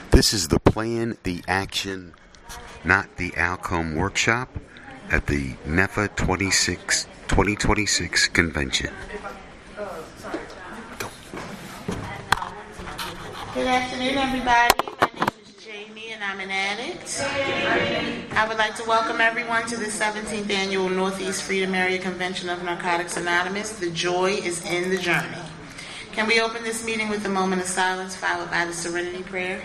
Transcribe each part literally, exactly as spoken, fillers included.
This is the Plan, the Action, Not the Outcome workshop at the N E F A twenty-six, twenty twenty-six convention. Good afternoon, everybody. My name is Jamie, and I'm an addict. I would like to welcome everyone to the seventeenth Annual Northeast Freedom Area Convention of Narcotics Anonymous. The joy is in the journey. Can we open this meeting with a moment of silence, followed by the Serenity Prayer?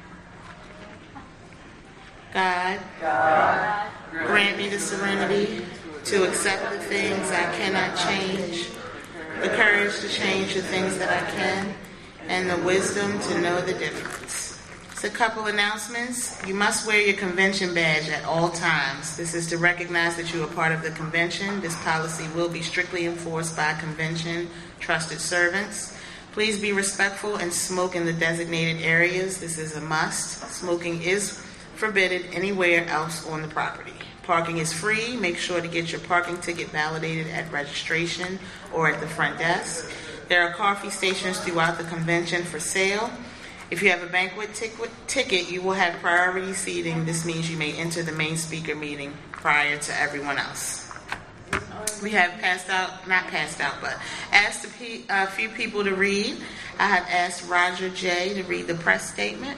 God, God, grant me the serenity to accept the things I cannot change, the courage to change the things that I can, and the wisdom to know the difference. It's a couple announcements. You must wear your convention badge at all times. This is to recognize that you are part of the convention. This policy will be strictly enforced by convention trusted servants. Please be respectful and smoke in the designated areas. This is a must. Smoking is forbidden anywhere else on the property. Parking is free. Make sure to get your parking ticket validated at registration or at the front desk. There are coffee stations throughout the convention for sale. If you have a banquet tic- ticket, you will have priority seating. This means you may enter the main speaker meeting prior to everyone else. We have passed out, not passed out, but asked a, pe- a few people to read. I have asked Roger J. to read the press statement.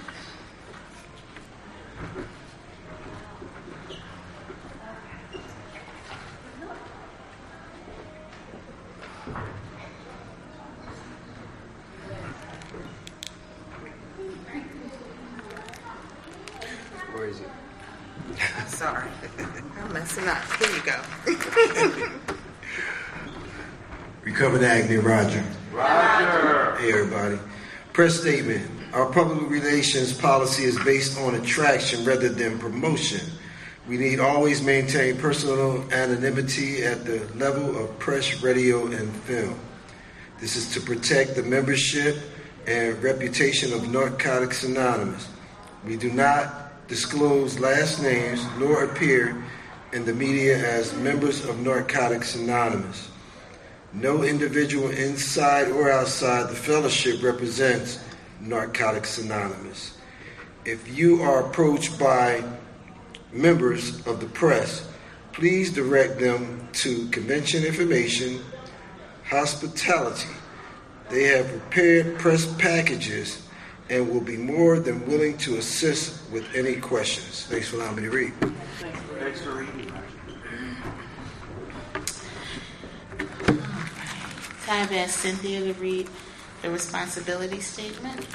Where is it? Sorry, I'm messing up. Here you go. Recovered Agnew, Roger. Roger. Hey, everybody. Press statement. Our public relations policy is based on attraction rather than promotion. We need always maintain personal anonymity at the level of press, radio, and film. This is to protect the membership and reputation of Narcotics Anonymous. We do not disclose last names nor appear in the media as members of Narcotics Anonymous. No individual inside or outside the fellowship represents Narcotics Anonymous. If you are approached by members of the press, please direct them to Convention Information Hospitality. They have prepared press packages and will be more than willing to assist with any questions. Thanks for allowing me to read. Thanks for reading. I have asked Cynthia to read the responsibility statement.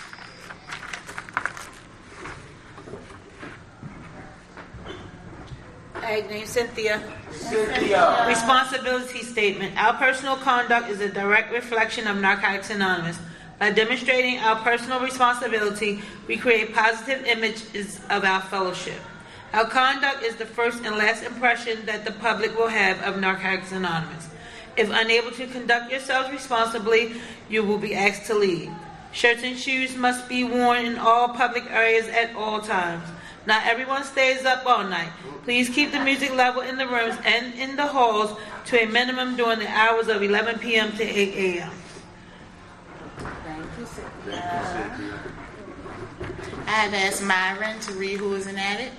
Ag name Cynthia. Cynthia. Responsibility statement. Our personal conduct is a direct reflection of Narcotics Anonymous. By demonstrating our personal responsibility, we create positive images of our fellowship. Our conduct is the first and last impression that the public will have of Narcotics Anonymous. If unable to conduct yourselves responsibly, you will be asked to leave. Shirts and shoes must be worn in all public areas at all times. Not everyone stays up all night. Please keep the music level in the rooms and in the halls to a minimum during the hours of eleven p.m. to eight a.m. I have asked Myron to read Who is an Addict.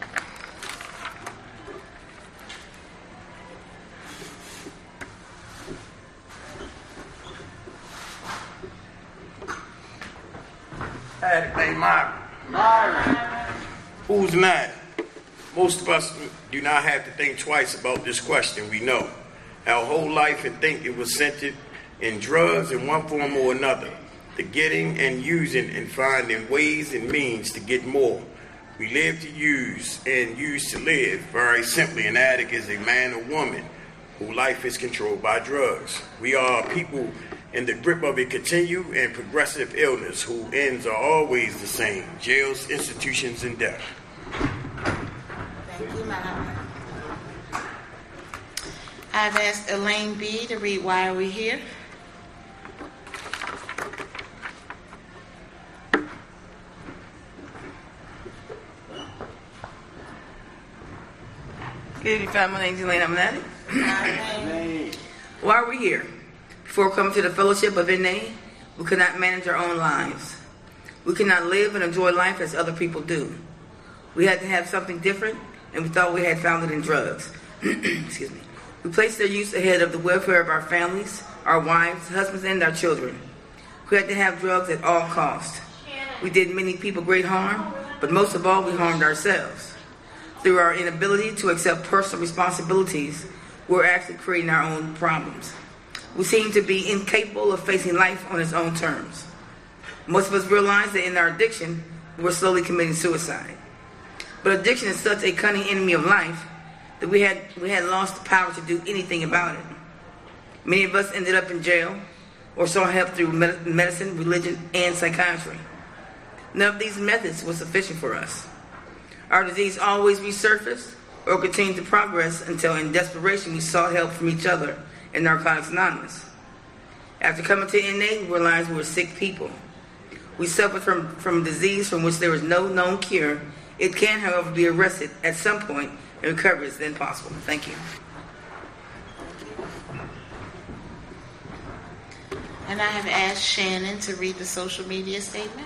Addict named Myron. Myron. Who's an addict? Most of us do not have to think twice about this question. We know our whole life and think it was centered in drugs in one form or another. The getting and using and finding ways and means to get more. We live to use and use to live. Very simply, an addict is a man or woman whose life is controlled by drugs. We are people in the grip of a continued and progressive illness whose ends are always the same: jails, institutions, and death. Thank you, Myron. I've asked Elaine B. to read Why Are We Here? Good evening, family. My name is Elaine. I'm an addict. Why are we here? Before coming to the Fellowship of N A, we could not manage our own lives. We could not live and enjoy life as other people do. We had to have something different, and we thought we had found it in drugs. Excuse me. We placed their use ahead of the welfare of our families, our wives, husbands, and our children. We had to have drugs at all costs. We did many people great harm, but most of all, we harmed ourselves. Through our inability to accept personal responsibilities, we're actually creating our own problems. We seem to be incapable of facing life on its own terms. Most of us realize that in our addiction, we're slowly committing suicide. But addiction is such a cunning enemy of life that we had we had lost the power to do anything about it. Many of us ended up in jail or sought help through med- medicine, religion, and psychiatry. None of these methods was sufficient for us. Our disease always resurfaced or continued to progress until in desperation we sought help from each other in Narcotics Anonymous. After coming to N A, we realized we were sick people. We suffered from, from disease from which there is no known cure. It can, however, be arrested at some point, and recovery is then possible. Thank you. And I have asked Shannon to read the social media statement.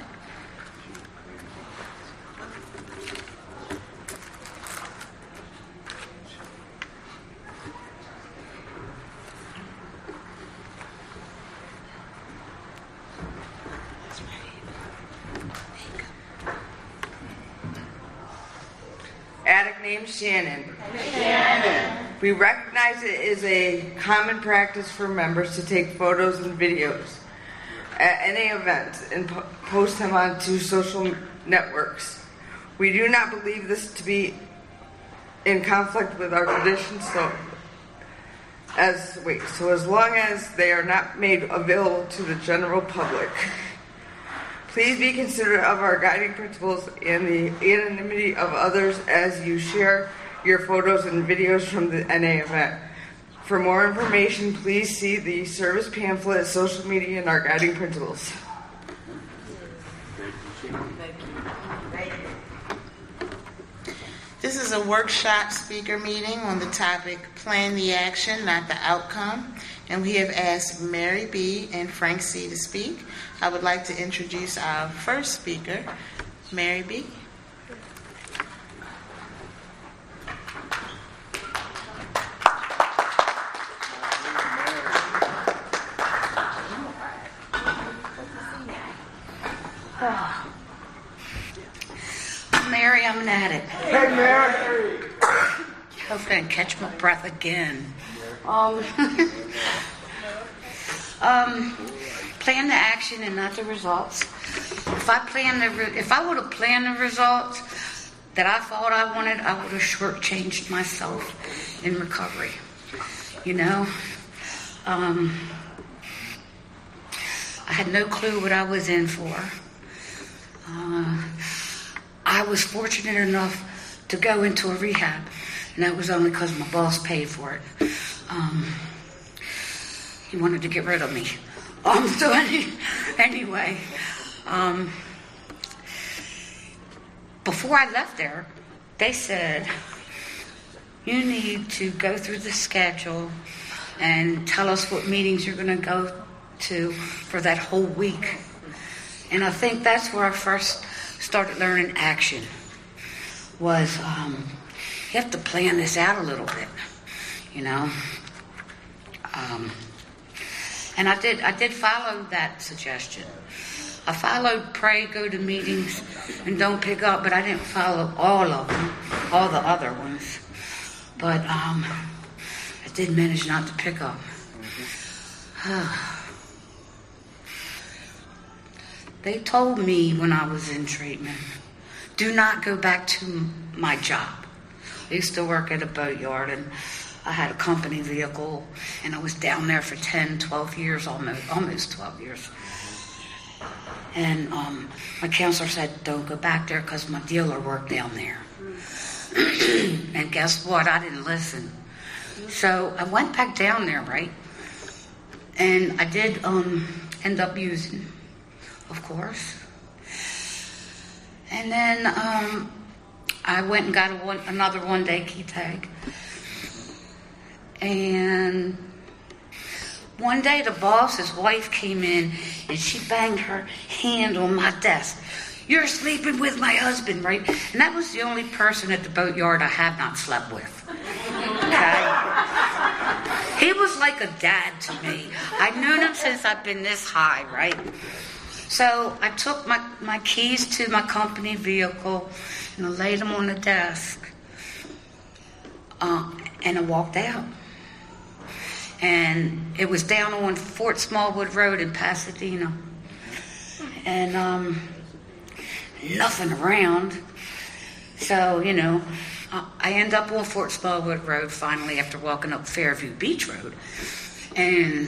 Addict named Shannon. Shannon. We recognize it is a common practice for members to take photos and videos at any event and po- post them onto social networks. We do not believe this to be in conflict with our traditions, so as wait, so as long as they are not made available to the general public. Please be considerate of our guiding principles and the anonymity of others as you share your photos and videos from the N A event. For more information, please see the service pamphlet, social media, and our guiding principles. This is a workshop speaker meeting on the topic Plan the Action, Not the Outcome. And we have asked Mary B. and Frank C. to speak. I would like to introduce our first speaker, Mary B. I'm Mary, I'm an addict. Hey, Mary! Hope I didn't catch my breath again. Um, um, plan the action and not the results. If I plan the, re- if I would have planned the results that I thought I wanted, I would have shortchanged myself in recovery. You know, um, I had no clue what I was in for. Uh, I was fortunate enough to go into a rehab, and that was only because my boss paid for it. Um, he wanted to get rid of me. Um, so any, anyway, um, before I left there, they said, you need to go through the schedule and tell us what meetings you're going to go to for that whole week. And I think that's where I first started learning action, was um, you have to plan this out a little bit, you know. Um, and I did I did follow that suggestion. I followed pray, go to meetings, and don't pick up, but I didn't follow all of them, all the other ones. But um, I did manage not to pick up. They told me when I was in treatment, do not go back to my job. I used to work at a boatyard, and I had a company vehicle, and I was down there for ten, twelve years, almost, almost twelve years. And um, my counselor said, don't go back there because my dealer worked down there. And guess what? I didn't listen. So I went back down there, right? And I did um, end up using, of course. And then um, I went and got a one, another one-day key tag. And one day the boss, his wife, came in and she banged her hand on my desk. You're sleeping with my husband, right? And that was the only person at the boatyard I have not slept with. Okay? He was like a dad to me. I've known him since I've been this high, right? So I took my, my keys to my company vehicle and I laid them on the desk. Uh, and I walked out. And it was down on Fort Smallwood Road in Pasadena. And um, nothing around. So, you know, I end up on Fort Smallwood Road finally after walking up Fairview Beach Road. And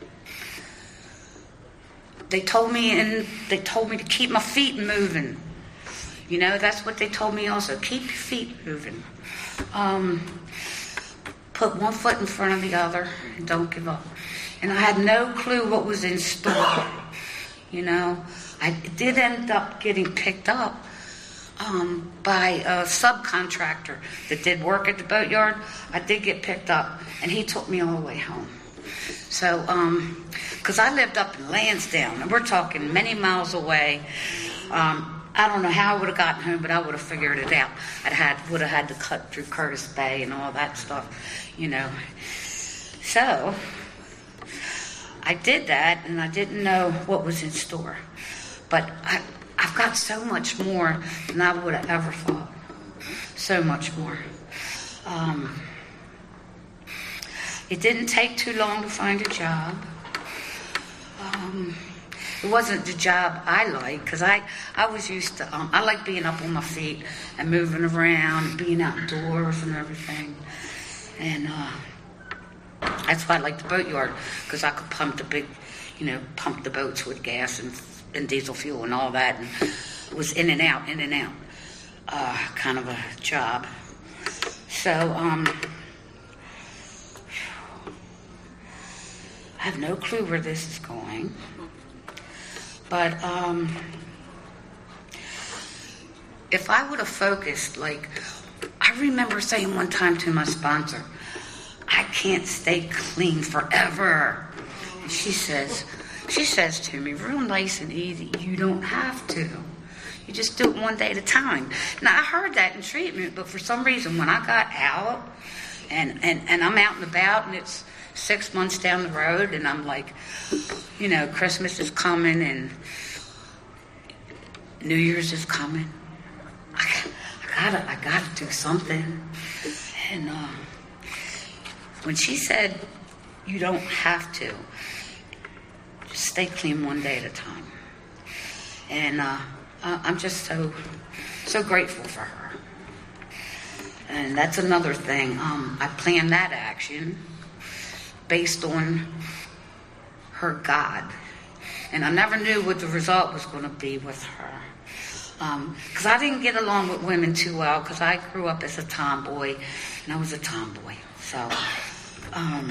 they told me and they told me to keep my feet moving. You know, that's what they told me also. Keep your feet moving. Um, put one foot in front of the other and don't give up. And I had no clue what was in store. You know, I did end up getting picked up um, by a subcontractor that did work at the boatyard. I did get picked up, and he took me all the way home. So, um, because I lived up in Lansdowne, and we're talking many miles away. Um, I don't know how I would have gotten home, but I would have figured it out. I'd had would have had to cut through Curtis Bay and all that stuff, you know. So I did that, and I didn't know what was in store. But I, I've got so much more than I would have ever thought. So much more. Um, it didn't take too long to find a job. Um, it wasn't the job I liked, because I, I was used to, um, I like being up on my feet and moving around, being outdoors and everything. And uh, that's why I liked the boatyard, because I could pump the big, you know, pump the boats with gas and, and diesel fuel and all that. And it was in and out, in and out, uh, kind of a job. So, um, I have no clue where this is going. But um, if I would have focused, like, I remember saying one time to my sponsor, I can't stay clean forever. And she says, she says to me, real nice and easy, you don't have to. You just do it one day at a time. Now, I heard that in treatment, but for some reason, when I got out, and, and, and I'm out and about, and it's six months down the road, and I'm like, you know, Christmas is coming, and New Year's is coming. I, I gotta, I gotta do something. And uh, when she said, you don't have to, just stay clean one day at a time. And uh, I'm just so, so grateful for her. And that's another thing. Um, I planned that action based on her God. And I never knew what the result was going to be with her. Because um, I didn't get along with women too well, because I grew up as a tomboy, and I was a tomboy. So um,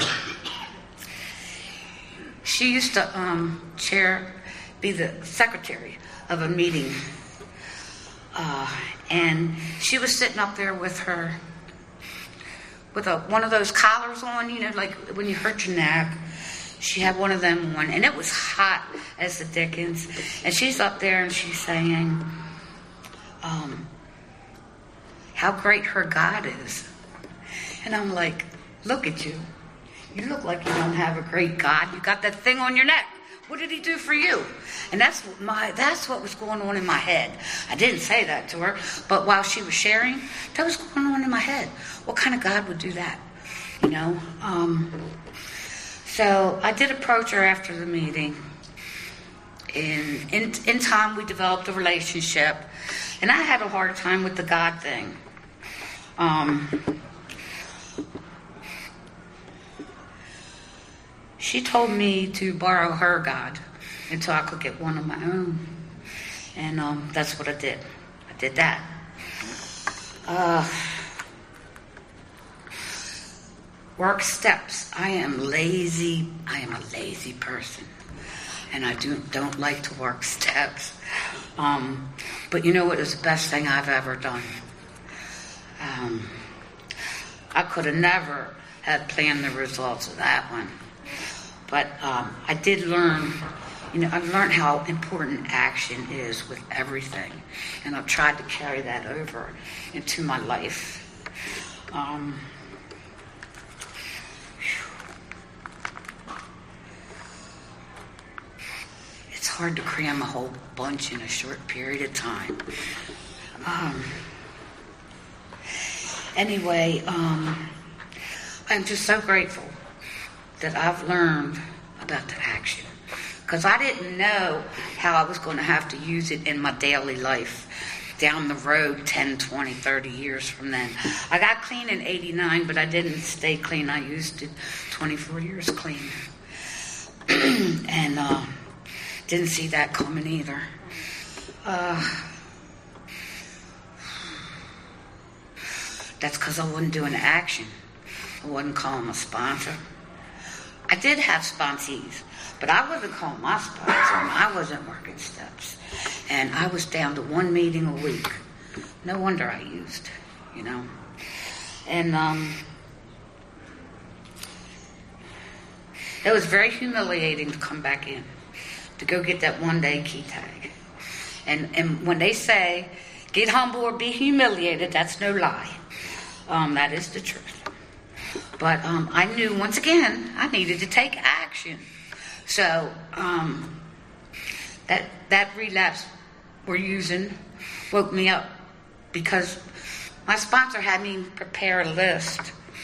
she used to um, chair, be the secretary of a meeting. Uh, and she was sitting up there with her with a, one of those collars on, you know, like when you hurt your neck. She had one of them on, and it was hot as the dickens. And she's up there, and she's saying, um, how great her God is. And I'm like, look at you. You look like you don't have a great God. You got that thing on your neck. What did he do for you? And that's what my that's what was going on in my head. I didn't say that to her, but while she was sharing, that was going on in my head. What kind of God would do that? You know? Um, so I did approach her after the meeting. And in, in time, we developed a relationship. And I had a hard time with the God thing. Um, she told me to borrow her God until I could get one of my own. And um, that's what I did. I did that. Uh, work steps. I am lazy. I am a lazy person. And I do, don't like to work steps. Um, but you know what is the best thing I've ever done? Um, I could have never had planned the results of that one. But um, I did learn You know, I've learned how important action is with everything, and I've tried to carry that over into my life. Um, it's hard to cram a whole bunch in a short period of time. Um, anyway, um, I'm just so grateful that I've learned about that action, because I didn't know how I was going to have to use it in my daily life down the road ten, twenty, thirty years from then. I got clean in eighty-nine, but I didn't stay clean. I used it twenty-four years clean. and uh, didn't see that coming either. Uh, that's because I wasn't doing action. I wasn't calling a sponsor. I did have sponsees, but I wasn't calling my sponsor, and I wasn't working steps. And I was down to one meeting a week. No wonder I used, you know. And um, it was very humiliating to come back in, to go get that one-day key tag. And, and when they say, get humble or be humiliated, that's no lie. Um, that is the truth. But um, I knew, once again, I needed to take action. So um, that that relapse we're using woke me up, because my sponsor had me prepare a list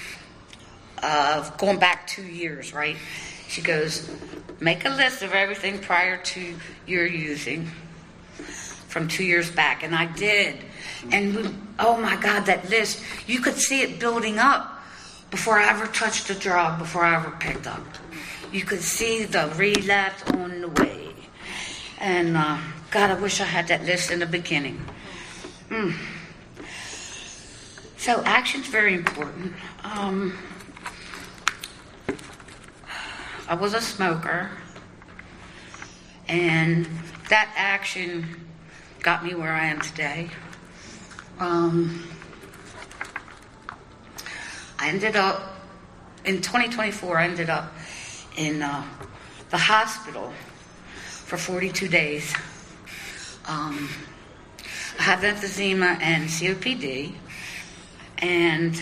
of going back two years, right? She goes, make a list of everything prior to your using from two years back. And I did. And we, oh my God, that list, you could see it building up before I ever touched a drug, before I ever picked up. You could see the relapse on the way. And uh, God, I wish I had that list in the beginning. Mm. So action's very important. Um, I was a smoker, and that action got me where I am today. Um, I ended up, in twenty twenty-four, I ended up in uh, the hospital for forty-two days. Um, I had emphysema and C O P D, and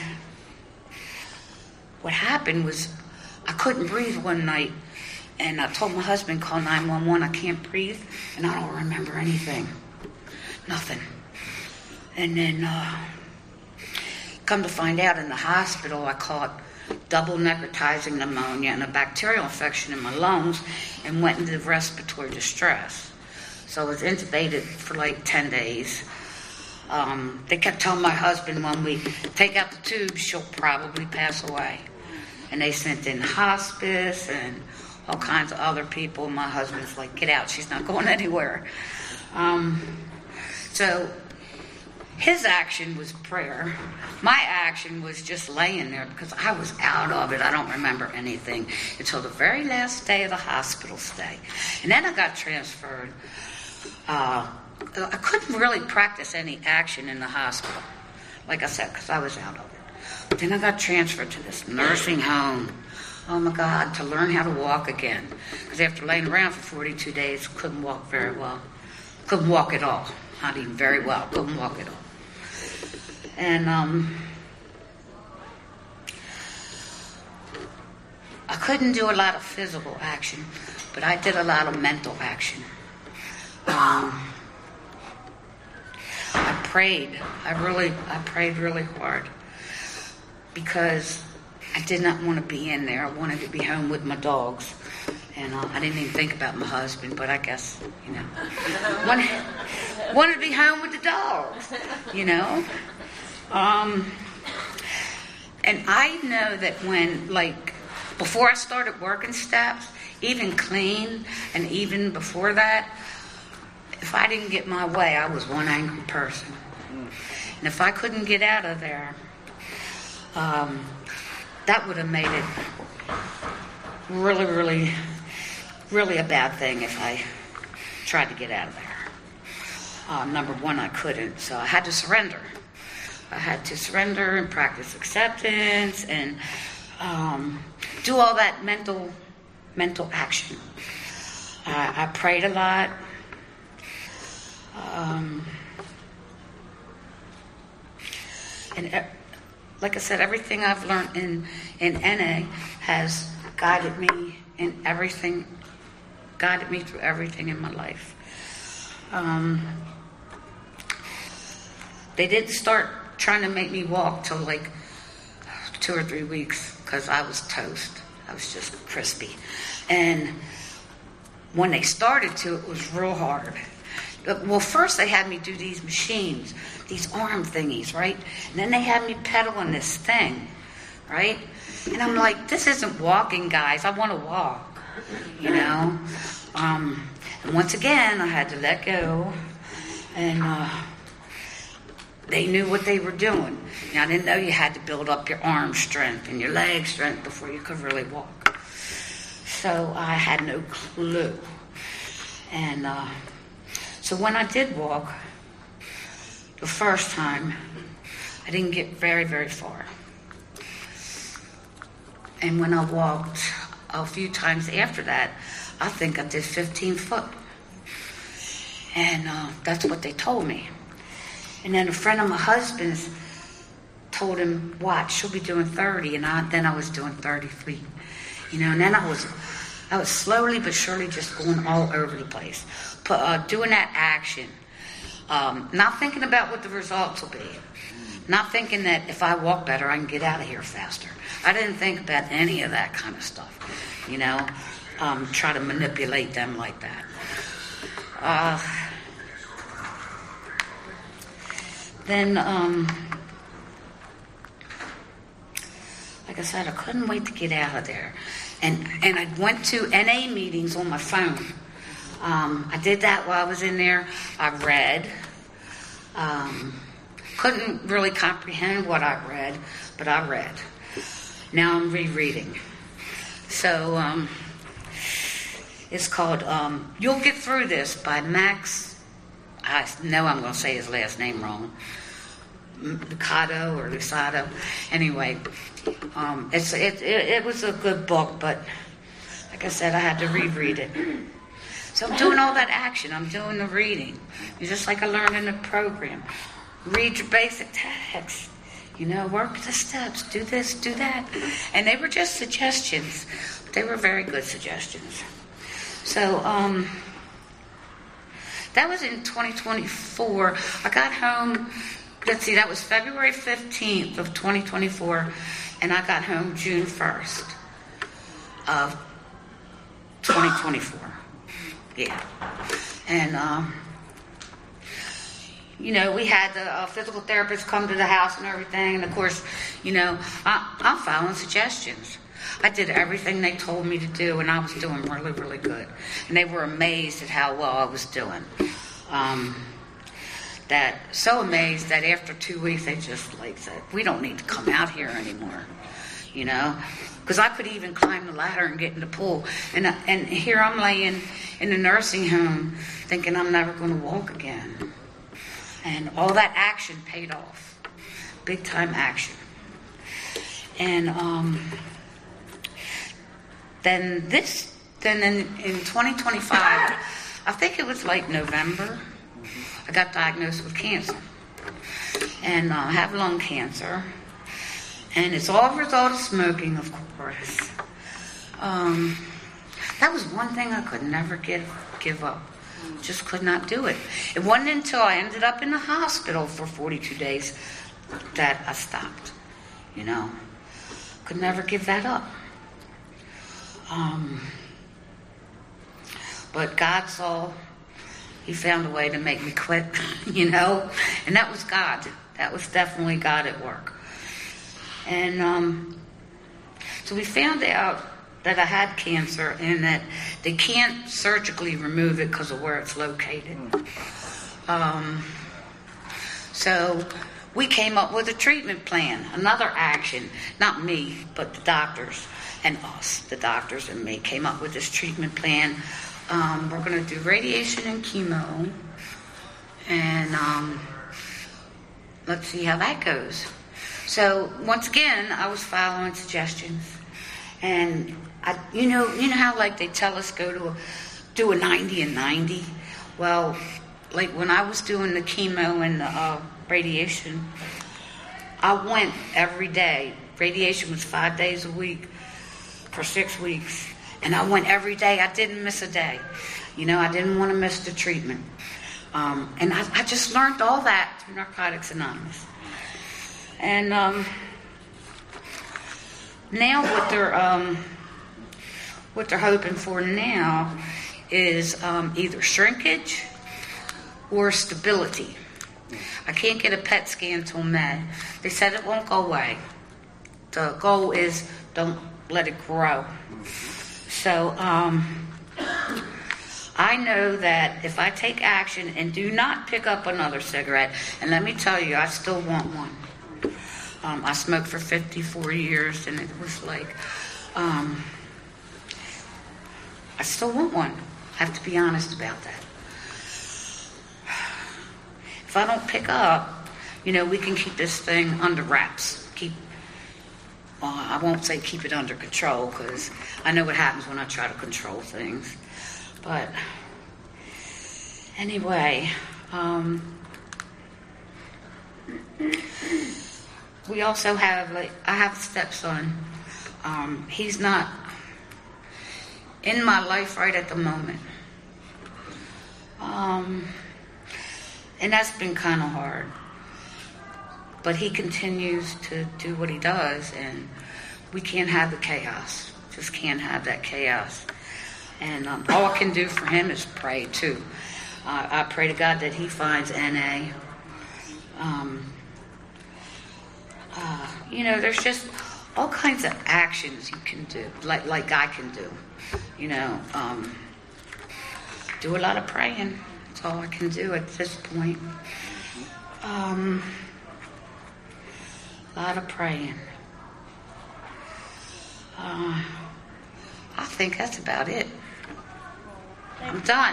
what happened was I couldn't breathe one night, and I told my husband, call nine one one, I can't breathe, and I don't remember anything. Nothing. And then, uh, come to find out, in the hospital, I caught double necrotizing pneumonia and a bacterial infection in my lungs, and went into respiratory distress. So I was intubated for like ten days. Um, they kept telling my husband one week, take out the tube, she'll probably pass away. And they sent in hospice and all kinds of other people. My husband's like, get out, she's not going anywhere. Um, so his action was prayer. My action was just laying there, because I was out of it. I don't remember anything until the very last day of the hospital stay. And then I got transferred. Uh, I couldn't really practice any action in the hospital, like I said, because I was out of it. But then I got transferred to this nursing home. Oh my God, to learn how to walk again. Because after laying around for forty-two days, couldn't walk very well. Couldn't walk at all. Not even very well. Couldn't walk at all. And um, I couldn't do a lot of physical action, but I did a lot of mental action. Um, I prayed. I really, I prayed really hard, because I did not want to be in there. I wanted to be home with my dogs. And uh, I didn't even think about my husband, but I guess, you know, wanted, wanted to be home with the dogs, you know. Um, and I know that when, like, before I started working steps, even clean, and even before that, if I didn't get my way, I was one angry person. And if I couldn't get out of there, um, that would have made it really, really, really a bad thing if I tried to get out of there. Uh, number one, I couldn't, so I had to surrender. I had to surrender and practice acceptance and um, do all that mental mental action. I, I prayed a lot. Um, and uh, like I said, everything I've learned in, in N A has guided me in everything, guided me through everything in my life. Um, they didn't start trying to make me walk till like two or three weeks because I was toast. I was just crispy. And when they started to, it was real hard. Well, first they had me do these machines, these arm thingies, right? And then they had me pedaling this thing, right? And I'm like, this isn't walking, guys. I want to walk, you know? Um, and once again, I had to let go. And uh, they knew what they were doing. And I didn't know you had to build up your arm strength and your leg strength before you could really walk. So I had no clue. And uh, so when I did walk, the first time, I didn't get very, very far. And when I walked a few times after that, I think I did fifteen foot. And uh, that's what they told me. And then a friend of my husband's told him, watch, she'll be doing thirty. And I, then I was doing thirty feet. You know, and then I was I was slowly but surely just going all over the place. But, uh, doing that action. Um, not thinking about what the results will be. Not thinking that if I walk better, I can get out of here faster. I didn't think about any of that kind of stuff. You know, um, try to manipulate them like that. Uh, then, um, like I said, I couldn't wait to get out of there. And and I went to N A meetings on my phone. Um, I did that while I was in there. I read. Um, couldn't really comprehend what I read, but I read. Now I'm rereading. So um, it's called um, You'll Get Through This by Max, I know I'm going to say his last name wrong, Lucado or Lucado. Anyway, um, it's it, it, it was a good book, but like I said, I had to reread it. So I'm doing all that action. I'm doing the reading. It's just like I learned in the program. Read your basic text. You know, work the steps. Do this, do that. And they were just suggestions. But they were very good suggestions. So, um, that was in twenty twenty-four. I got home, let's see, that was February fifteenth of twenty twenty-four. And I got home June first of twenty twenty-four. Yeah. And, um, you know, we had the uh, physical therapist come to the house and everything. And, of course, you know, I, I'm following suggestions. I did everything they told me to do, and I was doing really, really good. And they were amazed at how well I was doing. Um, that so amazed that after two weeks, they just, like, said, we don't need to come out here anymore, you know. Because I could even climb the ladder and get in the pool. And and here I'm laying in the nursing home thinking I'm never going to walk again. And all that action paid off. Big time action. And um, then this, then in, in twenty twenty-five, I think it was like November, I got diagnosed with cancer. And uh, I have lung cancer. And it's all a result of smoking, of course. Um, that was one thing I could never give, give up. Just could not do it. It wasn't until I ended up in the hospital for forty-two days that I stopped. You know, could never give that up. Um, but God saw, He found a way to make me quit, you know, and that was God. That was definitely God at work. And um, so we found out that I had cancer and that they can't surgically remove it because of where it's located. Um, so we came up with a treatment plan, another action. Not me, but the doctors and us, the doctors and me, came up with this treatment plan. Um, we're going to do radiation and chemo. And um, let's see how that goes. So once again, I was following suggestions, and I, you know, you know how like they tell us go to a do a ninety and ninety. Well, like when I was doing the chemo and the uh, radiation, I went every day. Radiation was five days a week for six weeks. And I went every day. I didn't miss a day. You know, I didn't want to miss the treatment. Um, and I, I just learned all that through Narcotics Anonymous. And um, now what they're um, what they're hoping for now is um, either shrinkage or stability. I can't get a P E T scan till May. They said it won't go away. The goal is don't let it grow. So um, I know that if I take action and do not pick up another cigarette, and let me tell you, I still want one. Um, I smoked for fifty-four years, and it was like, um, I still want one. I have to be honest about that. If I don't pick up, you know, we can keep this thing under wraps. Keep, well, I won't say keep it under control, because I know what happens when I try to control things. But anyway, um, we also have, like, I have a stepson. Um, he's not in my life right at the moment. Um, and that's been kind of hard. But he continues to do what he does, and we can't have the chaos. Just can't have that chaos. And um, all I can do for him is pray, too. Uh, I pray to God that he finds N A. Um, uh, you know, there's just all kinds of actions you can do, like like I can do. You know, um, do a lot of praying. That's all I can do at this point. Um, a lot of praying. Uh, I think that's about it. I'm done.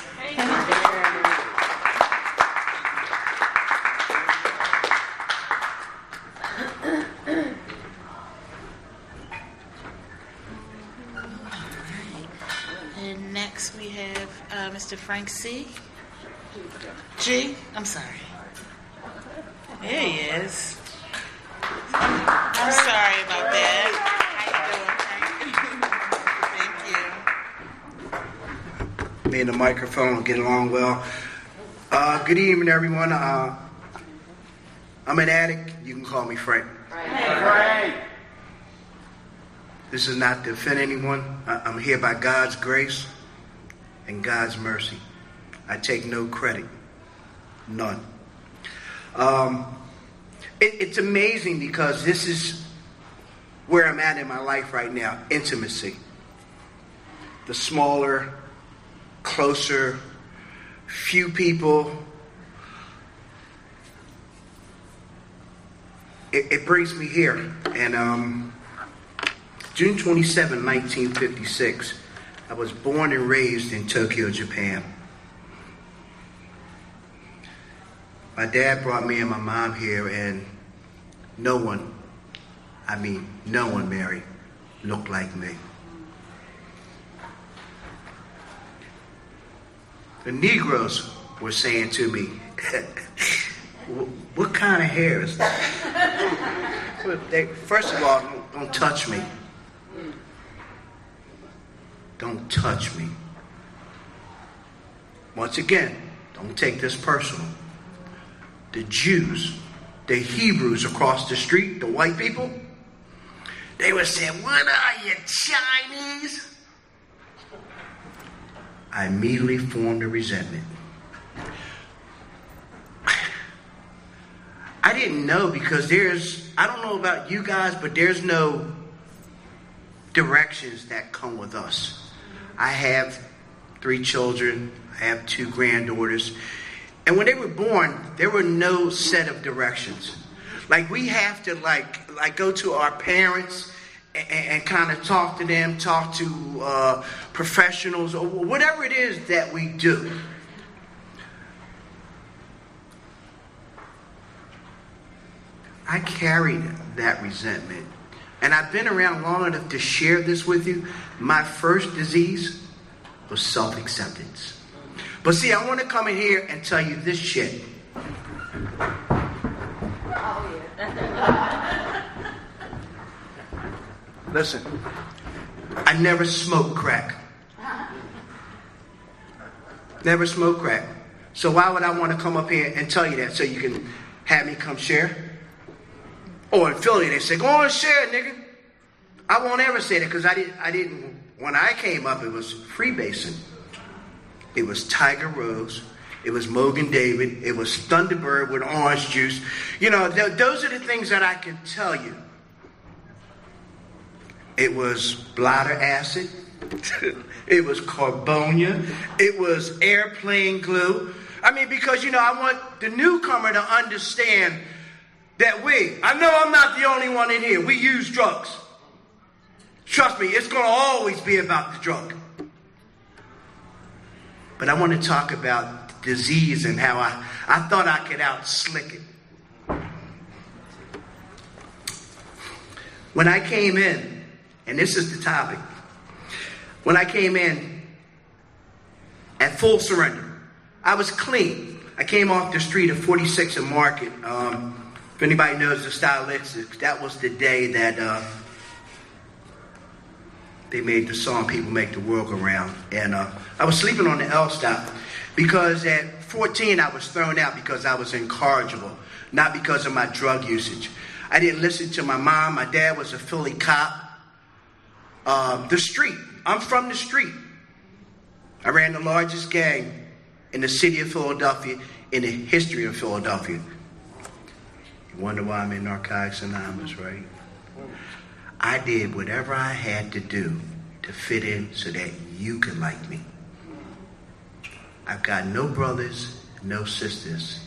And next we have uh, Mister Frank C. G. I'm sorry. There he is. I'm sorry about that. Me and the microphone will get along well. Uh, good evening, everyone. Uh, I'm an addict. You can call me Frank. Frank. This is not to offend anyone. I- I'm here by God's grace and God's mercy. I take no credit. None. Um, it, it's amazing because this is where I'm at in my life right now. Intimacy. The smaller, closer, few people. It, it brings me here. And um, June twenty-seventh, nineteen fifty-six, I was born and raised in Tokyo, Japan. My dad brought me and my mom here, and no one, I mean, no one, Mary, looked like me. The Negroes were saying to me, what kind of hair is that? They, first of all, don't, don't touch me. Don't touch me. Once again, don't take this personal. The Jews, the Hebrews across the street, the white people, they were saying, what are you, Chinese? I immediately formed a resentment. I didn't know because there's, I don't know about you guys, but there's no directions that come with us. I have three children. I have two granddaughters. And when they were born, there were no set of directions. Like we have to like, like go to our parents and, and kind of talk to them, talk to uh, professionals, or whatever it is that we do. I carried that resentment. And I've been around long enough to share this with you. My first disease was self-acceptance. But see, I want to come in here and tell you this shit. Listen, I never smoked crack. Never smoked crack. So why would I want to come up here and tell you that so you can have me come share? Or in Philly, they say, go on and share, nigga. I won't ever say that because I didn't, I didn't, when I came up, it was freebasing. It was Tiger Rose. It was Mogan David. It was Thunderbird with orange juice. You know, th- those are the things that I can tell you. It was bladder acid. It was carbonia. It was airplane glue. I mean, because, you know, I want the newcomer to understand that we, I know I'm not the only one in here, we use drugs. Trust me, it's going to always be about the drug. But I want to talk about disease and how I, I thought I could out-slick it. When I came in, and this is the topic, when I came in at full surrender, I was clean. I came off the street of forty-six and Market. Um, if anybody knows the Stylistics, that was the day that uh, they made the song People Make the World Go Round. And uh, I was sleeping on the L-stop because at fourteen I was thrown out because I was incorrigible, not because of my drug usage. I didn't listen to my mom. My dad was a Philly cop. Uh, the street. I'm from the street. I ran the largest gang in the city of Philadelphia, in the history of Philadelphia. You wonder why I'm in Narcotics Anonymous, right? I did whatever I had to do to fit in so that you could like me. I've got no brothers, no sisters.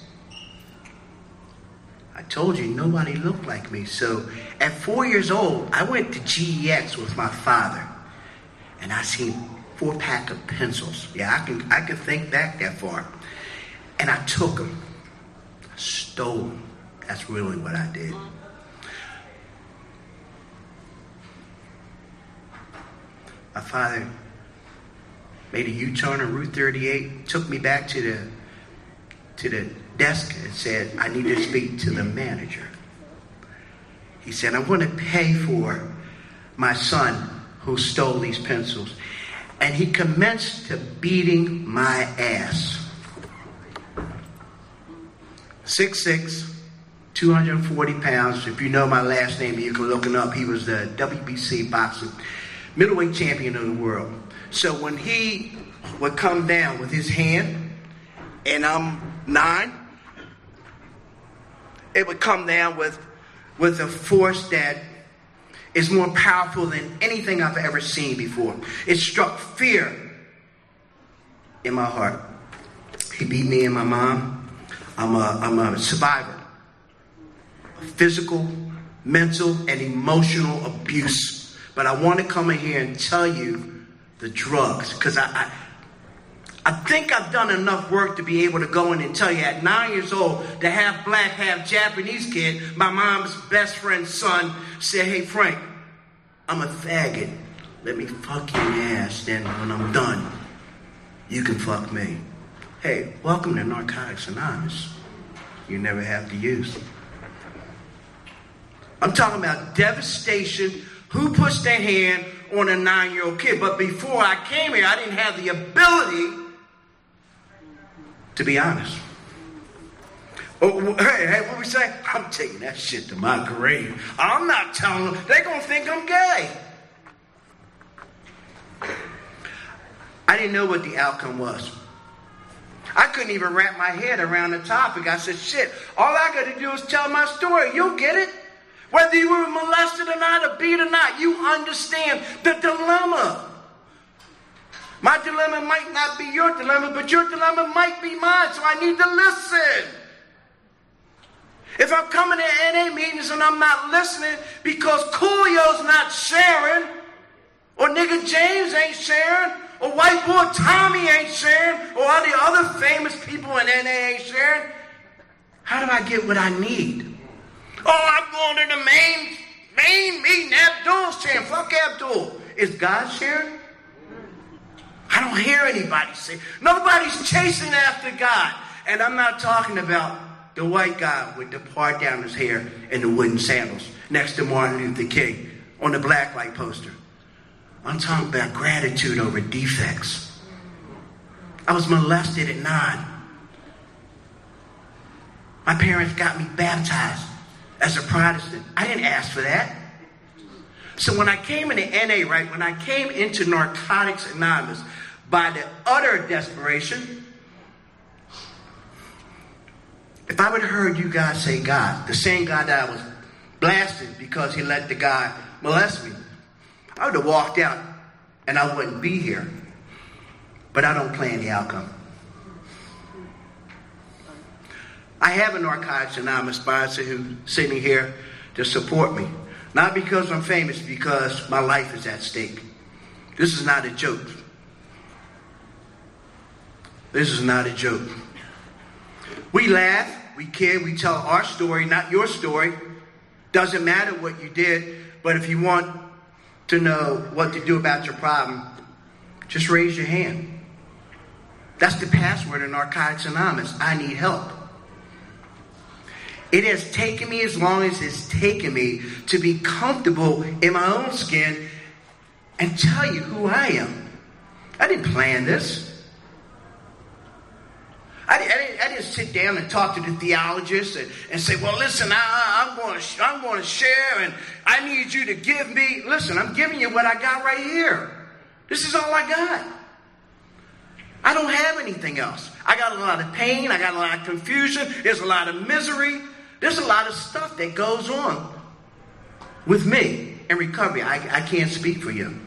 I told you nobody looked like me. So at four years old, I went to G E X with my father, and I seen four pack of pencils. Yeah, I can I can think back that far. And I took them. I stole them. That's really what I did. My father made a U-turn on Route thirty-eight, took me back to the to the desk and said, I need to speak to the manager. He said, I want to pay for my son who stole these pencils. And he commenced to beating my ass. six six, two hundred forty pounds. If you know my last name, you can look him up. He was the W B C boxing middleweight champion of the world. So when he would come down with his hand, and I'm nine, it would come down with, with a force that is more powerful than anything I've ever seen before. It struck fear in my heart. He beat me and my mom. I'm a, I'm a survivor of physical, mental, and emotional abuse. But I want to come in here and tell you the drugs, because I, I I think I've done enough work to be able to go in and tell you at nine years old, the half black, half Japanese kid, my mom's best friend's son, said, hey, Frank, I'm a faggot. Let me fuck your ass. Then when I'm done, you can fuck me. Hey, welcome to Narcotics Anonymous. You never have to use. I'm talking about devastation. Who puts their hand on a nine-year-old kid? But before I came here, I didn't have the ability to be honest. Oh, hey, hey, what we say? I'm taking that shit to my grave. I'm not telling them. They're going to think I'm gay. I didn't know what the outcome was. I couldn't even wrap my head around the topic. I said, shit, all I got to do is tell my story. You'll get it. Whether you were molested or not, or beat or not, you understand the dilemma. My dilemma might not be your dilemma, but your dilemma might be mine, so I need to listen. If I'm coming to N A meetings and I'm not listening because Coolio's not sharing, or nigga James ain't sharing, or white boy Tommy ain't sharing, or all the other famous people in N A ain't sharing, how do I get what I need? Oh, I'm going to the main, main meeting. Abdul's sharing. Fuck Abdul. Is God sharing? I don't hear anybody say, nobody's chasing after God. And I'm not talking about the white guy with the part down his hair and the wooden sandals next to Martin Luther King on the blacklight poster. I'm talking about gratitude over defects. I was molested at nine. My parents got me baptized as a Protestant. I didn't ask for that. So when I came into N A, right, when I came into Narcotics Anonymous, by the utter desperation, if I would have heard you guys say God, the same God that I was blasted because he let the guy molest me, I would have walked out and I wouldn't be here. But I don't plan the outcome. I have a Narcotics Anonymous sponsor who's sitting here to support me. Not because I'm famous, because my life is at stake. This is not a joke. This is not a joke. We laugh, we kid, we tell our story, not your story. Doesn't matter what you did, but if you want to know what to do about your problem, just raise your hand. That's the password in Narcotics Anonymous. I need help. It has taken me as long as it's taken me to be comfortable in my own skin and tell you who I am. I didn't plan this. I didn't, I didn't, I didn't sit down and talk to the theologists and, and say, well, listen, I, I'm going to I'm going to share and I need you to give me. Listen, I'm giving you what I got right here. This is all I got. I don't have anything else. I got a lot of pain. I got a lot of confusion. There's a lot of misery. There's a lot of stuff that goes on with me in recovery. I, I can't speak for you.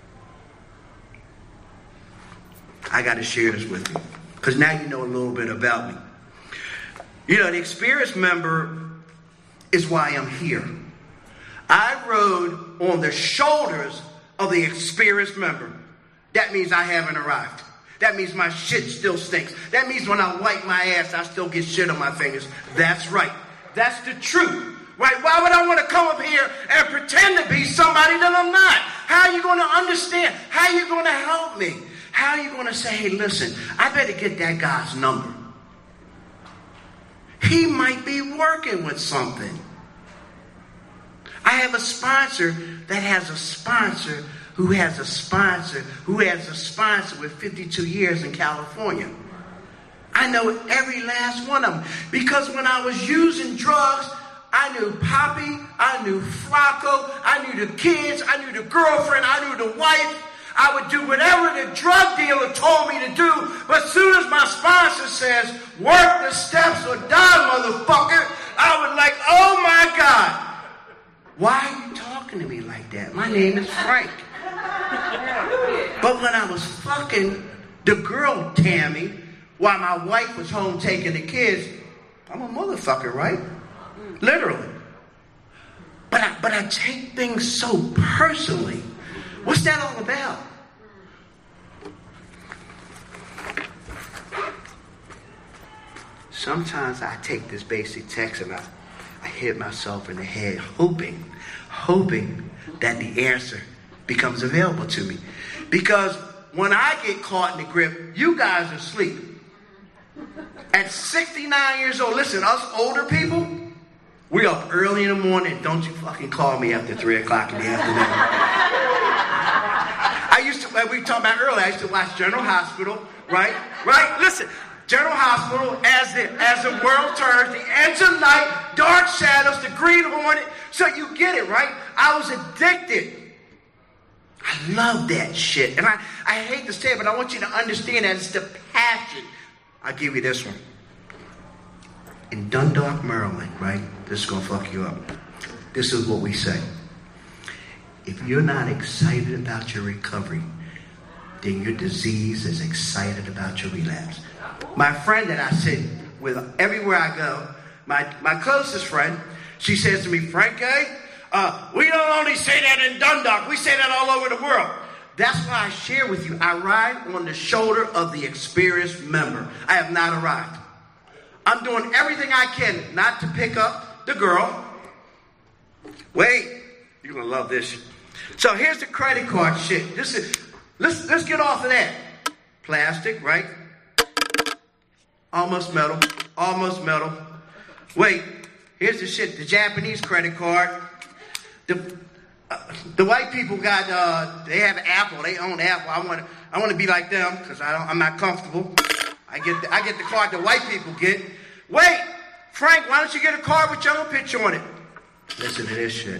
I got to share this with you because now you know a little bit about me. You know, the experienced member is why I'm here. I rode on the shoulders of the experienced member. That means I haven't arrived. That means my shit still stinks. That means when I wipe my ass, I still get shit on my fingers. That's right. That's the truth. Right? Why would I want to come up here and pretend to be somebody that I'm not? How are you going to understand? How are you going to help me? How are you going to say, hey, listen, I better get that guy's number. He might be working with something. I have a sponsor that has a sponsor who has a sponsor who has a sponsor with fifty-two years in California. I know every last one of them. Because when I was using drugs, I knew Poppy, I knew Flacco, I knew the kids, I knew the girlfriend, I knew the wife. I would do whatever the drug dealer told me to do. But as soon as my sponsor says, work the steps or die, motherfucker, I would like, oh my God. Why are you talking to me like that? My name is Frank. But when I was fucking the girl Tammy, while my wife was home taking the kids, I'm a motherfucker, right? Literally. But I, but I take things so personally. What's that all about? Sometimes I take this basic text and I, I hit myself in the head, hoping, hoping that the answer becomes available to me. Because when I get caught in the grip, you guys are asleep. At sixty-nine years old, listen, us older people, we up early in the morning. Don't you fucking call me after three o'clock in the afternoon. I used to, like we talked about earlier, I used to watch General Hospital, right? Right? Listen, General Hospital, as the, as the world turns, the edge of night, dark shadows, the Green Hornet. So you get it, right? I was addicted. I love that shit. And I, I hate to say it, but I want you to understand that it's the passion. I'll give you this one. In Dundalk, Maryland, right? This is going to fuck you up. This is what we say. If you're not excited about your recovery, then your disease is excited about your relapse. My friend that I sit with everywhere I go, my, my closest friend, she says to me, Frank, uh, we don't only say that in Dundalk, we say that all over the world. That's why I share with you. I ride on the shoulder of the experienced member. I have not arrived. I'm doing everything I can not to pick up the girl. Wait, you're going to love this shit. So here's the credit card shit. This is, let's, let's get off of that. plastic, right? Almost metal, almost metal. Wait, here's the shit, the Japanese credit card. The uh, the white people got, uh, they have Apple, they own Apple. I want to I want to be like them because I don't, I'm not comfortable. I get the, I get the card the white people get. Wait, Frank, why don't you get a card with your own picture on it? Listen to this shit.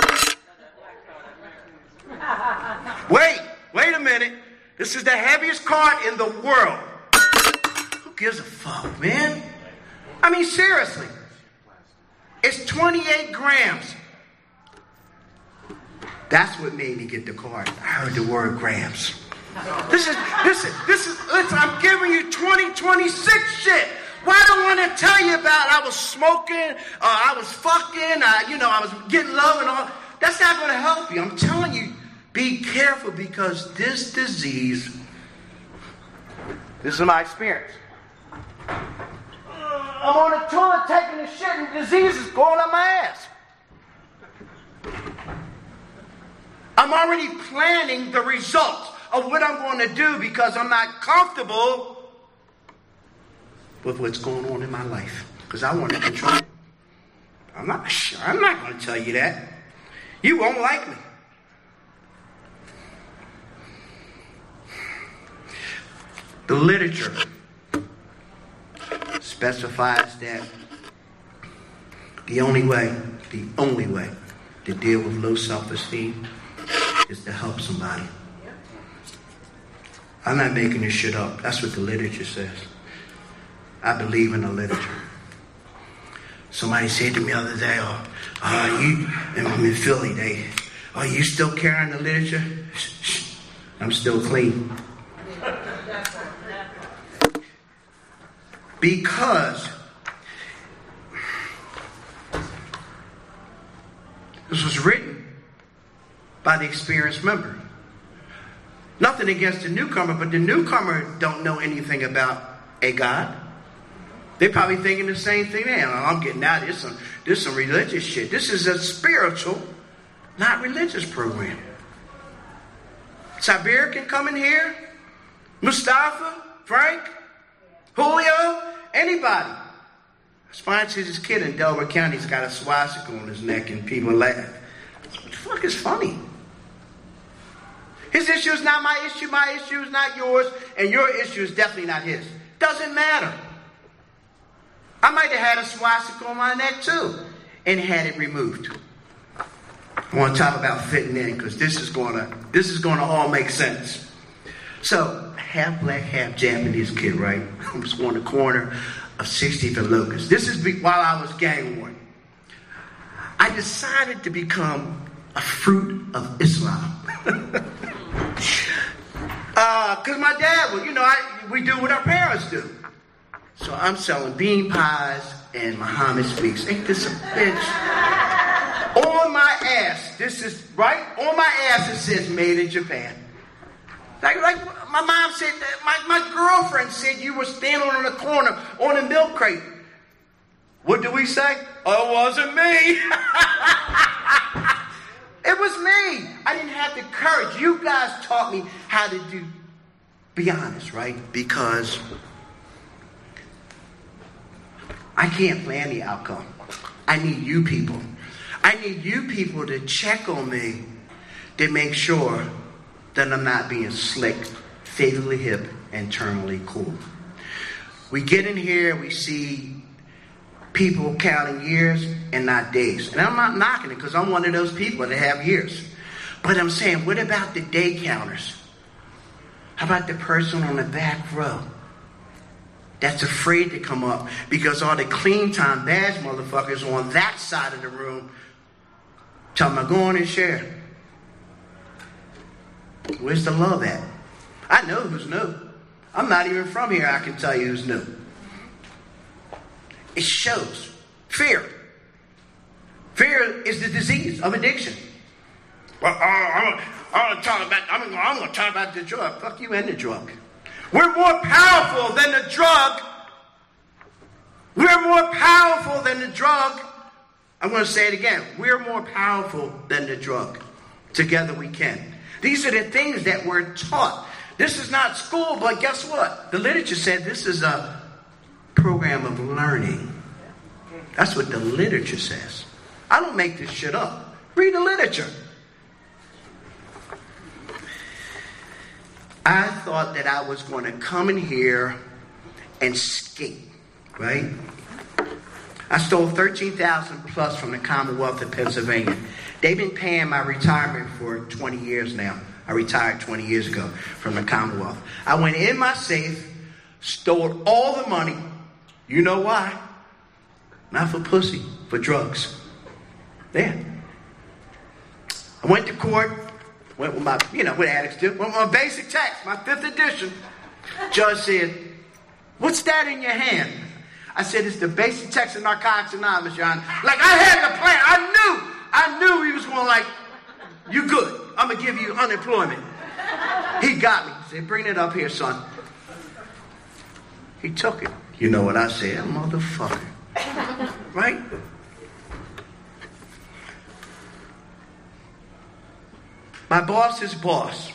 Wait, wait a minute. This is the heaviest card in the world. Who gives a fuck, man? I mean, seriously. It's twenty-eight grams. That's what made me get the card. I heard the word grams. This is, this is, this is, listen, I'm giving you twenty twenty-six shit. Why do I want to tell you about I was smoking, uh, I was fucking, uh, you know, I was getting love and all. That's not going to help you. I'm telling you, be careful because this disease, this is my experience. I'm on the toilet taking the shit and the disease is going up my ass. I'm already planning the results of what I'm going to do because I'm not comfortable with what's going on in my life. Because I want to control it. I'm not sure. I'm not going to tell you that. You won't like me. The literature specifies that the only way, the only way to deal with low self-esteem is to help somebody. I'm not making this shit up. That's what the literature says. I believe in the literature. Somebody said to me the other day, oh, uh, you, and I'm in Philly, they, are you still carrying the literature? Shh, shh. I'm still clean. Because this was written by the experienced member. Nothing against the newcomer, but the newcomer don't know anything about a God. They're probably thinking the same thing. Man, I'm getting out of this. Some, this is some religious shit. This is a spiritual, not religious program. Sabir can come in here. Mustafa, Frank, Julio, anybody. I was fine to this kid in Delaware County. He's got a swastika on his neck and people laugh. What the fuck is funny? His issue is not my issue. My issue is not yours. And your issue is definitely not his. Doesn't matter. I might have had a swastika on my neck too and had it removed. I want to talk about fitting in because this is gonna this is gonna all make sense. So half black, half Japanese kid, right? I was on the corner of sixtieth and Locust. This is be- while I was gang warden. I decided to become a fruit of Islam. uh, Cause my dad was, you know, I, we do what our parents do. So I'm selling bean pies and Muhammad Speaks. Ain't this a bitch? On my ass, this is right on my ass. It says "Made in Japan." Like, like my mom said, that my my girlfriend said you were standing on the corner on a milk crate. What do we say? Oh, it wasn't me. It was me. I didn't have the courage. You guys taught me how to do. Be honest, right? Because I can't plan the outcome. I need you people. I need you people to check on me to make sure that I'm not being slick, fatally hip, and terminally cool. We get in here, we see people counting years and not days. And I'm not knocking it because I'm one of those people that have years. But I'm saying, what about the day counters? How about the person on the back row that's afraid to come up because all the clean time badge motherfuckers on that side of the room tell them, go on and share. Where's the love at? I know who's new. I'm not even from here. I can tell you who's new. It shows fear. Fear is the disease of addiction. Well, I'm, I'm going to talk about. I'm, I'm going to talk about the drug. Fuck you and the drug. We're more powerful than the drug. We're more powerful than the drug. I'm going to say it again. We're more powerful than the drug. Together we can. These are the things that we're taught. This is not school, but guess what? The literature said this is a program of learning. That's what the literature says. I don't make this shit up. Read the literature. I thought that I was going to come in here and skate, right? I stole thirteen thousand dollars plus from the Commonwealth of Pennsylvania. They've been paying my retirement for twenty years now. I retired twenty years ago from the Commonwealth. I went in my safe, stole all the money. You know why? Not for pussy, for drugs. Yeah. I went to court, went with my, you know, what addicts do, went with my basic text, my fifth edition. Judge said, "What's that in your hand?" I said, "It's the basic text of Narcotics Anonymous, Your Honor." Like, I had the plan. I knew, I knew he was going like, "You good. I'm going to give you unemployment." He got me. He said, "Bring it up here, son." He took it. You know what I said? Motherfucker. Right? My boss's boss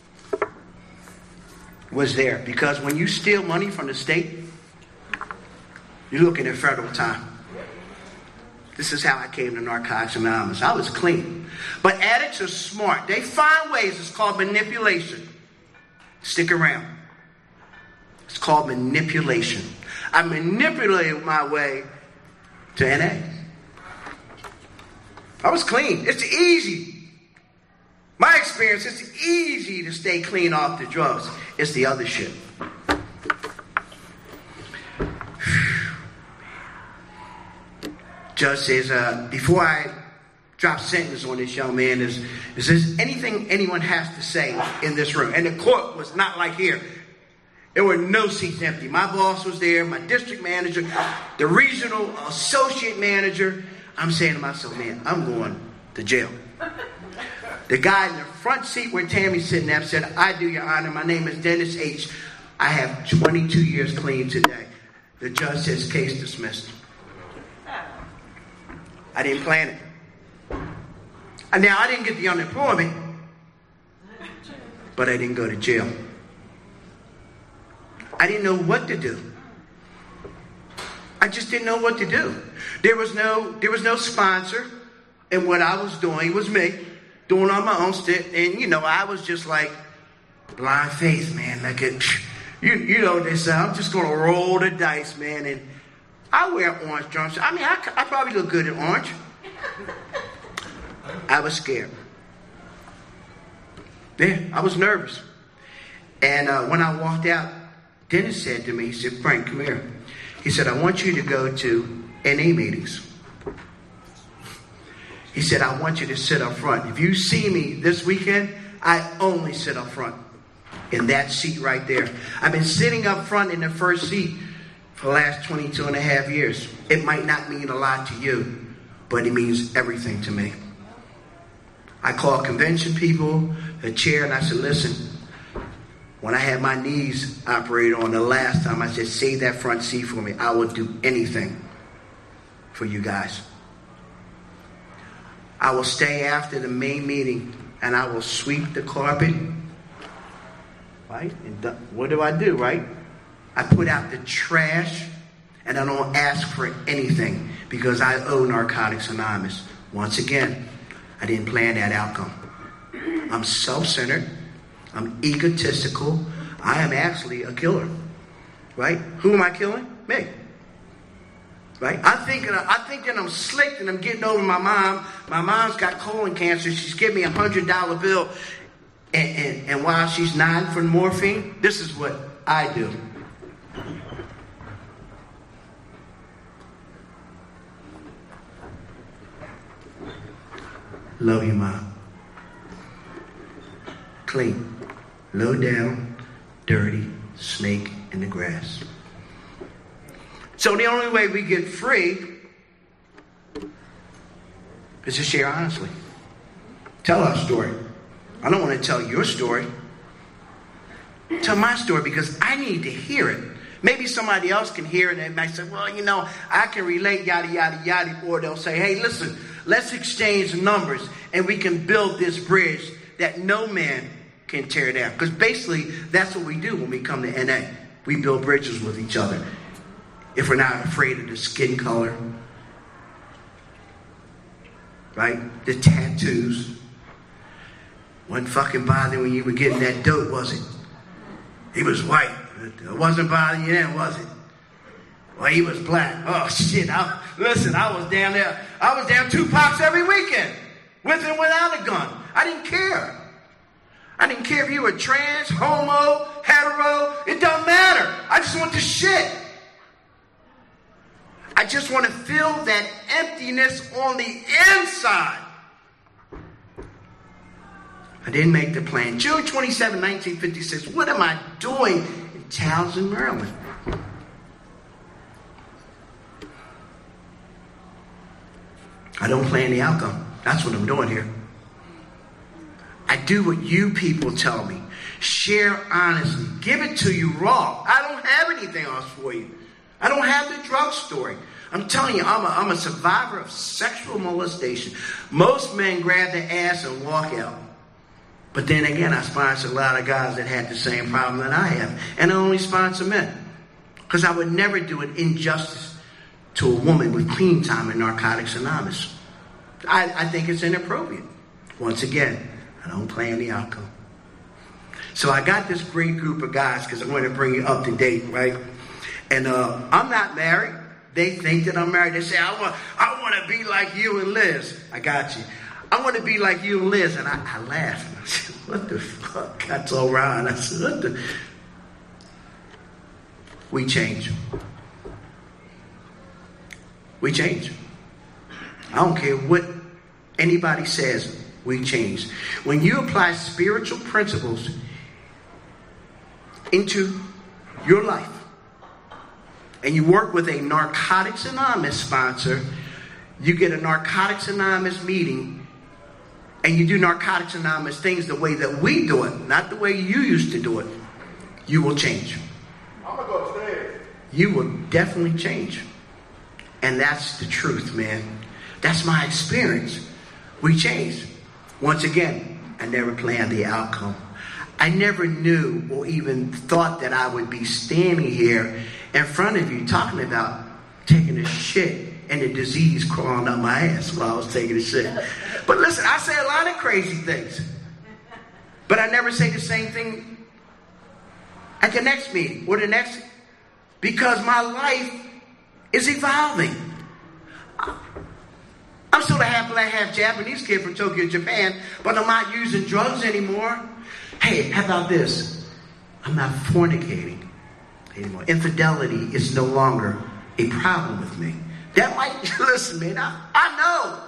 was there because when you steal money from the state, you're looking at federal time. This is how I came to Narcotics Anonymous. I was clean. But addicts are smart. They find ways. It's called manipulation. Stick around. It's called manipulation. I manipulated my way to N A. I was clean. It's easy. My experience, it's easy to stay clean off the drugs. It's the other shit. Judge says, uh, before I drop sentence on this young man, is, is there anything anyone has to say in this room? And the court was not like here. There were no seats empty. My boss was there, my district manager, the regional associate manager. I'm saying to myself, man, I'm going to jail. The guy in the front seat where Tammy's sitting there said, "I do, Your Honor. My name is Dennis H. I have twenty-two years clean today." The judge says, "Case dismissed." I didn't plan it. And now, I didn't get the unemployment, but I didn't go to jail. I didn't know what to do. I just didn't know what to do. There was no, there was no sponsor, and what I was doing was me. Doing on my own stick, and you know, I was just like blind faith, man. Like it, you, you know what they say. I'm just gonna roll the dice, man. And I wear orange jumpsuits. I mean, I, I probably look good in orange. I was scared. Yeah, I was nervous. And uh, when I walked out, Dennis said to me, he said, "Frank, come here." He said, "I want you to go to N A meetings." He said, "I want you to sit up front. If you see me this weekend, I only sit up front in that seat right there." I've been sitting up front in the first seat for the last twenty-two and a half years. It might not mean a lot to you, but it means everything to me. I called convention people, the chair, and I said, "Listen, when I had my knees operated on the last time, I said, save that front seat for me. I will do anything for you guys. I will stay after the main meeting and I will sweep the carpet." Right? And th- what do I do, right? I put out the trash and I don't ask for anything because I owe Narcotics Anonymous. Once again, I didn't plan that outcome. I'm self-centered. I'm egotistical. I am actually a killer. Right? Who am I killing? Me. Right? I'm thinking, I think that I'm slick and I'm getting over my mom. My mom's got colon cancer. She's giving me a hundred dollar bill. And, and, and while she's nodding for morphine, this is what I do. Love you, Mom. Clean. Low down, dirty, snake in the grass. So the only way we get free is to share honestly. Tell our story. I don't want to tell your story. Tell my story because I need to hear it. Maybe somebody else can hear it and they might say, well, you know, I can relate, yada, yada, yada. Or they'll say, hey, listen, let's exchange numbers and we can build this bridge that no man can tear down. Because basically, that's what we do when we come to N A. We build bridges with each other. If we're not afraid of the skin color, right? The tattoos. Wasn't fucking bothering when you were getting that dope, was it? He was white. It wasn't bothering you then, was it? Well, he was black. Oh, shit. I, listen, I was down there. I was down Tupac's every weekend. With and without a gun. I didn't care. I didn't care if you were trans, homo, hetero. It don't matter. I just want the shit. I just want to feel that emptiness on the inside. I didn't make the plan. June twenty-seventh, nineteen fifty-six. What am I doing in Townsend, Maryland? I don't plan the outcome. That's what I'm doing here. I do what you people tell me. Share honestly. Give it to you raw. I don't have anything else for you. I don't have the drug story. I'm telling you, I'm a, I'm a survivor of sexual molestation. Most men grab their ass and walk out. But then again, I sponsor a lot of guys that had the same problem that I have. And I only sponsor men. Because I would never do an injustice to a woman with clean time in Narcotics Anonymous. I, I think it's inappropriate. Once again, I don't plan the outcome. So I got this great group of guys because I want to bring you up to date, right? And uh, I'm not married. They think that I'm married. They say, I want, I want to be like you and Liz. I got you. I want to be like you and Liz. And I, I laughed. And I said, what the fuck? I told Ron, I said, what the? We change. We change. I don't care what anybody says. We change. When you apply spiritual principles into your life, and you work with a Narcotics Anonymous sponsor, you get a Narcotics Anonymous meeting, and you do Narcotics Anonymous things the way that we do it, not the way you used to do it, you will change. I'm going to go upstairs. You will definitely change. And that's the truth, man. That's my experience. We changed. Once again, I never planned the outcome. I never knew or even thought that I would be standing here in front of you talking about taking a shit and the disease crawling up my ass while I was taking a shit. But listen, I say a lot of crazy things. But I never say the same thing at the next meeting or the next, because my life is evolving. I'm still a half black, half Japanese kid from Tokyo, Japan, but I'm not using drugs anymore. Hey, how about this? I'm not fornicating anymore. Infidelity is no longer a problem with me. That might, listen, man, I, I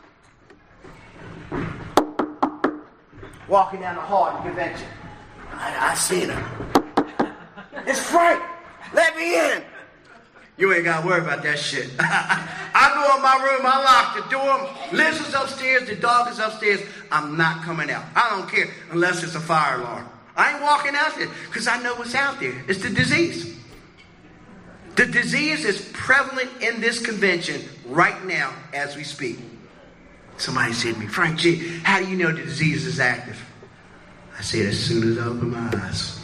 know. Walking down the hall at the convention. I, I seen her. It's Frank. Let me in. You ain't got to worry about that shit. I go in my room, I lock the door. Liz is upstairs, the dog is upstairs. I'm not coming out. I don't care unless it's a fire alarm. I ain't walking out there because I know what's out there. It's the disease. The disease is prevalent in this convention right now as we speak. Somebody said to me, Frank G, how do you know the disease is active? I said, as soon as I open my eyes.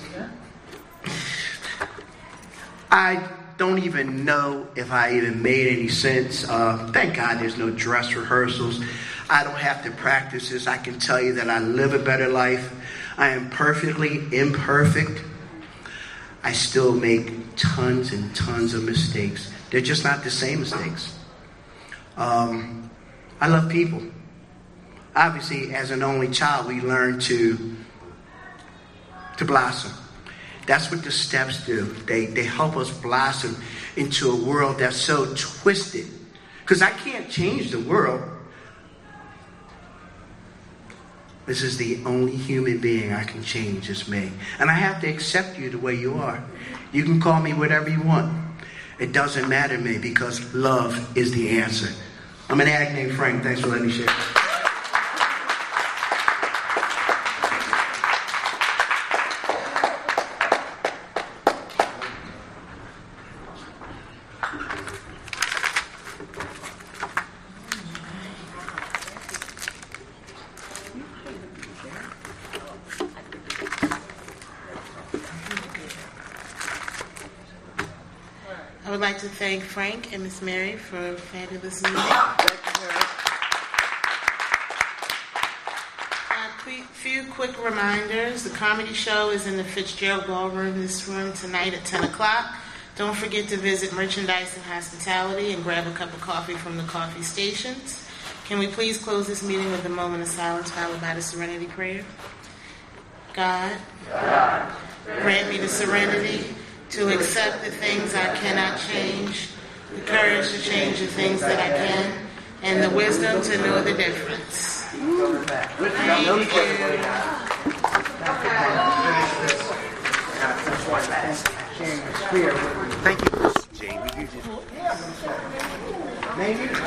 I don't even know if I even made any sense. Uh, thank God there's no dress rehearsals. I don't have to practice this. I can tell you that I live a better life. I am perfectly imperfect. I still make tons and tons of mistakes. They're just not the same mistakes. Um, I love people. Obviously, as an only child, we learn to, to blossom. That's what the steps do. They, they help us blossom into a world that's so twisted. Because I can't change the world. This is the only human being I can change is me. And I have to accept you the way you are. You can call me whatever you want. It doesn't matter to me because love is the answer. I'm an addict named Frank. Thanks for letting me share. I would like to thank Frank and Miss Mary for a fabulous meeting. A few quick reminders. The comedy show is in the Fitzgerald Ballroom, this room, tonight at ten o'clock. Don't forget to visit Merchandise and Hospitality and grab a cup of coffee from the coffee stations. Can we please close this meeting with a moment of silence followed by the Serenity Prayer? God, God, grant me the serenity to accept the things I cannot change, the courage to change the things that I can, and the wisdom to know the difference. Thank you. Thank you, Jamie. You just...